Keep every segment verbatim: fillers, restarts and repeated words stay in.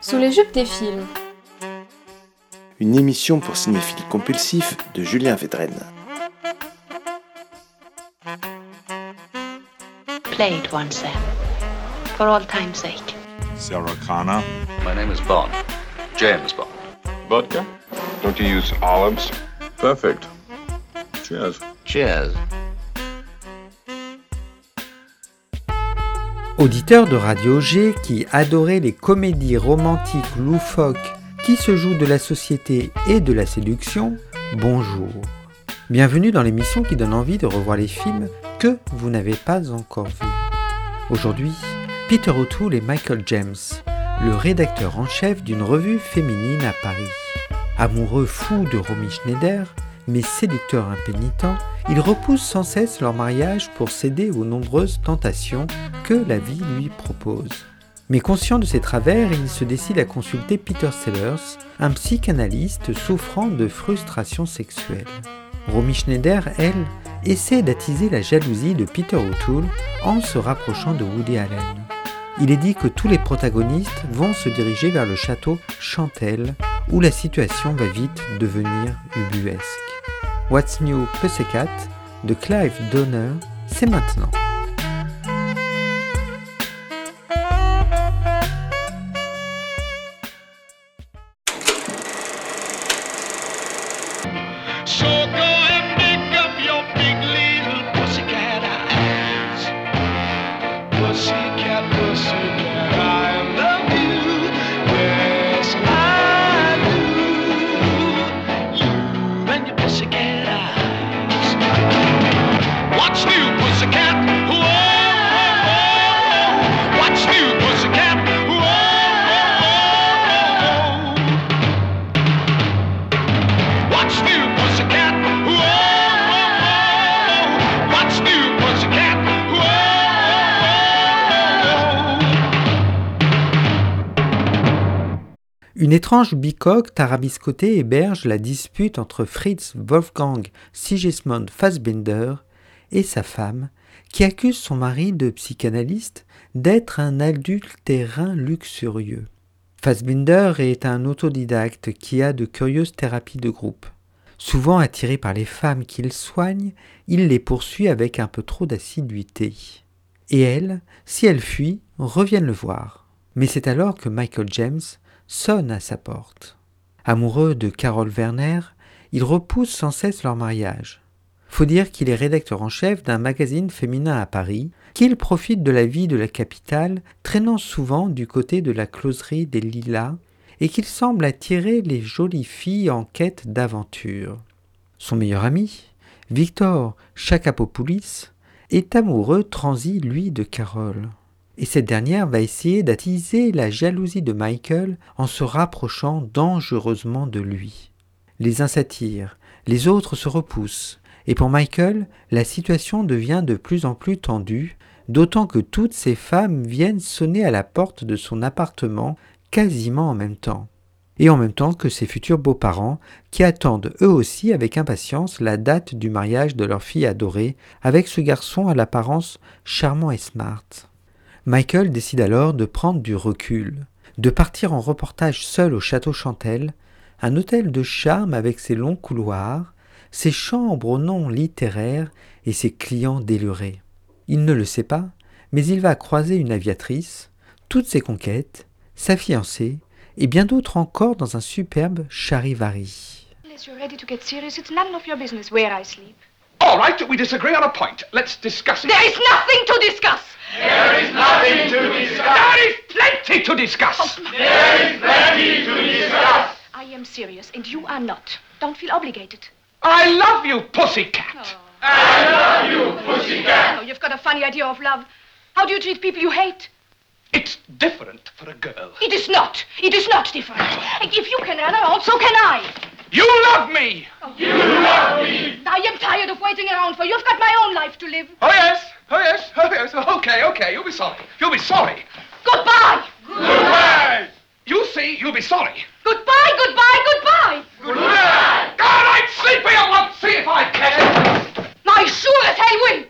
Sous les jupes des films. Une émission pour cinéphiles compulsifs de Julien Védrenne. Play it once then, for all time's sake. Sarah Connor. My name is Bond. James Bond. Vodka? Don't you use olives? Perfect. Cheers. Cheers. Auditeur de Radio G qui adorait les comédies romantiques loufoques qui se jouent de la société et de la séduction, bonjour. Bienvenue dans l'émission qui donne envie de revoir les films que vous n'avez pas encore vus. Aujourd'hui, Peter O'Toole et Michael James, le rédacteur en chef d'une revue féminine à Paris. Amoureux fous de Romy Schneider, mais séducteurs impénitents, ils repoussent sans cesse leur mariage pour céder aux nombreuses tentations que la vie lui propose. Mais conscient de ses travers, il se décide à consulter Peter Sellers, un psychanalyste souffrant de frustration sexuelle. Romy Schneider, elle, essaie d'attiser la jalousie de Peter O'Toole en se rapprochant de Woody Allen. Il est dit que tous les protagonistes vont se diriger vers le château Chantelle, où la situation va vite devenir ubuesque. What's New Pussycat de Clive Donner, c'est maintenant. Une étrange bicoque tarabiscotée héberge la dispute entre Fritz Wolfgang Sigismund Fassbinder et sa femme, qui accuse son mari de psychanalyste d'être un adultérin luxurieux. Fassbinder est un autodidacte qui a de curieuses thérapies de groupe. Souvent attiré par les femmes qu'il soigne, il les poursuit avec un peu trop d'assiduité. Et elles, si elles fuient, reviennent le voir. Mais c'est alors que Michael James sonne à sa porte. Amoureux de Carol Werner, il repousse sans cesse leur mariage. Faut dire qu'il est rédacteur en chef d'un magazine féminin à Paris, qu'il profite de la vie de la capitale, traînant souvent du côté de la closerie des Lilas, et qu'il semble attirer les jolies filles en quête d'aventure. Son meilleur ami, Victor Chakapopoulis, est amoureux transi, lui, de Carol. Et cette dernière va essayer d'attiser la jalousie de Michael en se rapprochant dangereusement de lui. Les uns s'attirent, les autres se repoussent, et pour Michael, la situation devient de plus en plus tendue, d'autant que toutes ces femmes viennent sonner à la porte de son appartement quasiment en même temps. Et en même temps que ses futurs beaux-parents, qui attendent eux aussi avec impatience la date du mariage de leur fille adorée avec ce garçon à l'apparence charmant et smart. Michael décide alors de prendre du recul, de partir en reportage seul au château Chantelle, un hôtel de charme avec ses longs couloirs, ses chambres aux noms littéraires et ses clients délurés. Il ne le sait pas, mais il va croiser une aviatrice, toutes ses conquêtes, sa fiancée et bien d'autres encore dans un superbe charivari. Unless you're ready to get serious, it's none of your business where I sleep. All right, we disagree on a point. Let's discuss it. There is nothing to discuss! There is nothing to discuss. There is plenty to discuss. Oh, there is plenty to discuss. I am serious, and you are not. Don't feel obligated. I love you, pussycat. Oh. I love you, pussycat. Oh, you've got a funny idea of love. How do you treat people you hate? It's different for a girl. It is not. It is not different. If you can run around, so can I. You love me. Oh. You love me. I am tired of waiting around for you. You've got my own life to live. Oh, yes. Oh, yes. Oh, yes. Okay, okay. You'll be sorry. You'll be sorry. Goodbye. Goodbye. You see, you'll be sorry. Goodbye, goodbye, goodbye. Goodbye. God, I'm sleepy. I want to see if I can. I sure as hell will.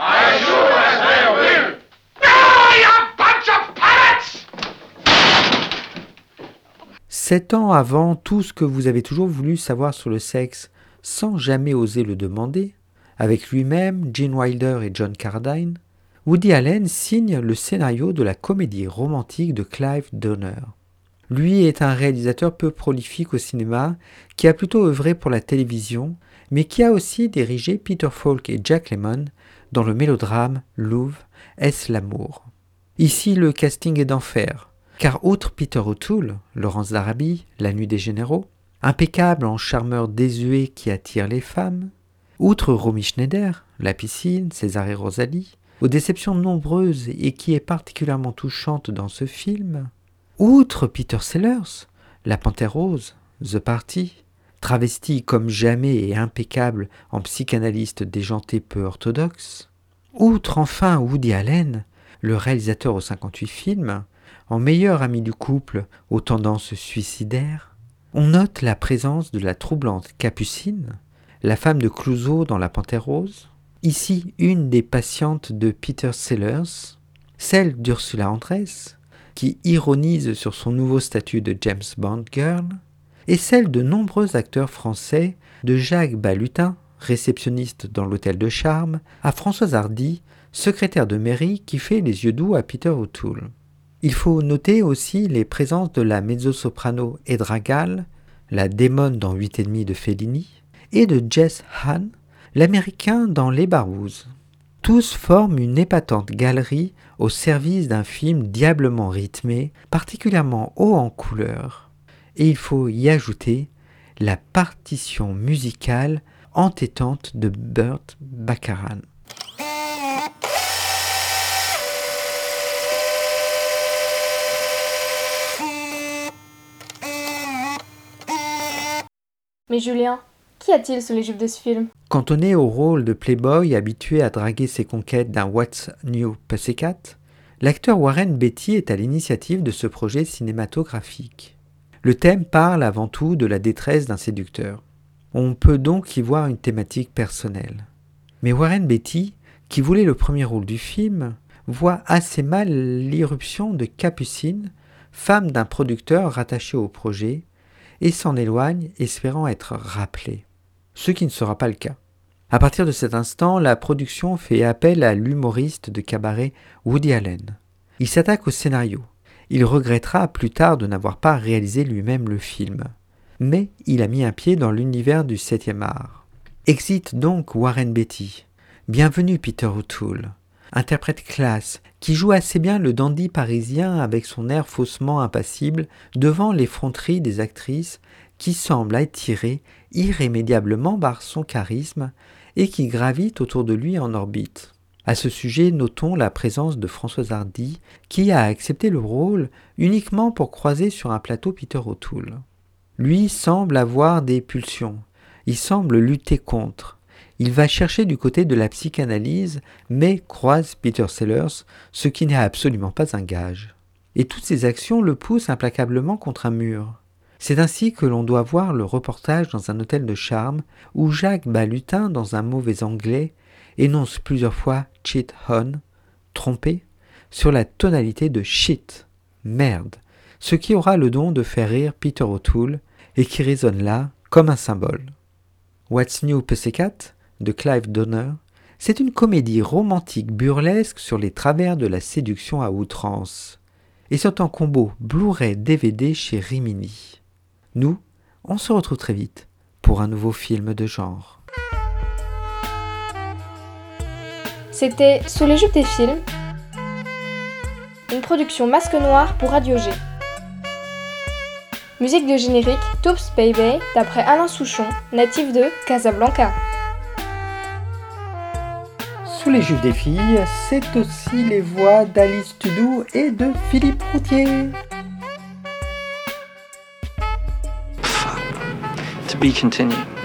I sure as hell will. Ah, you bunch of parrots! Sept ans avant tout ce que vous avez toujours voulu savoir sur le sexe, sans jamais oser le demander, avec lui-même, Gene Wilder et John Carradine, Woody Allen signe le scénario de la comédie romantique de Clive Donner. Lui est un réalisateur peu prolifique au cinéma, qui a plutôt œuvré pour la télévision, mais qui a aussi dirigé Peter Falk et Jack Lemmon dans le mélodrame Love, est-ce l'amour ? Ici, le casting est d'enfer, car outre Peter O'Toole, Laurence d'Arabie, La Nuit des Généraux, impeccable en charmeur désuet qui attire les femmes, outre Romy Schneider, La Piscine, César et Rosalie, aux déceptions nombreuses et qui est particulièrement touchante dans ce film, outre Peter Sellers, La Panthère Rose, The Party, travesti comme jamais et impeccable en psychanalyste déjanté peu orthodoxe, outre enfin Woody Allen, le réalisateur aux cinquante-huit films, en meilleur ami du couple aux tendances suicidaires, on note la présence de la troublante Capucine, la femme de Clouseau dans La Panthère Rose, ici une des patientes de Peter Sellers, celle d'Ursula Andress, qui ironise sur son nouveau statut de James Bond Girl, et celle de nombreux acteurs français, de Jacques Balutin, réceptionniste dans l'Hôtel de Charme, à Françoise Hardy, secrétaire de mairie qui fait les yeux doux à Peter O'Toole. Il faut noter aussi les présences de la mezzo-soprano Edra Gall, la démone dans huit et demi de Fellini, et de Jess Hahn, l'américain dans Les Barouzes. Tous forment une épatante galerie au service d'un film diablement rythmé, particulièrement haut en couleurs. Et il faut y ajouter la partition musicale entêtante de Burt Bacharach. Mais Julien, qu'y a-t-il sous les jupes de ce film ? Cantonné au rôle de playboy habitué à draguer ses conquêtes d'un What's New Pussycat, l'acteur Warren Beatty est à l'initiative de ce projet cinématographique. Le thème parle avant tout de la détresse d'un séducteur. On peut donc y voir une thématique personnelle. Mais Warren Beatty, qui voulait le premier rôle du film, voit assez mal l'irruption de Capucine, femme d'un producteur rattaché au projet, et s'en éloigne, espérant être rappelé. Ce qui ne sera pas le cas. À partir de cet instant, la production fait appel à l'humoriste de cabaret Woody Allen. Il s'attaque au scénario. Il regrettera plus tard de n'avoir pas réalisé lui-même le film. Mais il a mis un pied dans l'univers du septième art. Exit donc Warren Beatty. Bienvenue Peter O'Toole. Interprète classe, qui joue assez bien le dandy parisien avec son air faussement impassible devant l'effronterie des actrices qui semblent attirées irrémédiablement par son charisme et qui gravitent autour de lui en orbite. À ce sujet, notons la présence de Françoise Hardy qui a accepté le rôle uniquement pour croiser sur un plateau Peter O'Toole. Lui semble avoir des pulsions, il semble lutter contre. Il va chercher du côté de la psychanalyse, mais croise Peter Sellers, ce qui n'est absolument pas un gage. Et toutes ces actions le poussent implacablement contre un mur. C'est ainsi que l'on doit voir le reportage dans un hôtel de charme, où Jacques Balutin, dans un mauvais anglais, énonce plusieurs fois « cheat on », trompé, sur la tonalité de « shit », merde, ce qui aura le don de faire rire Peter O'Toole, et qui résonne là comme un symbole. What's New Pussycat de Clive Donner, c'est une comédie romantique burlesque sur les travers de la séduction à outrance, et c'est en combo Blu-ray D V D chez Rimini. Nous, on se retrouve très vite pour un nouveau film de genre. C'était Sous les jupes des films, une production Masque Noir pour Radio G. Musique de générique Toops Baby d'après Alain Souchon, natif de Casablanca. Sous les jupes des filles, c'est aussi les voix d'Alice Tudou et de Philippe Routier. To be continued.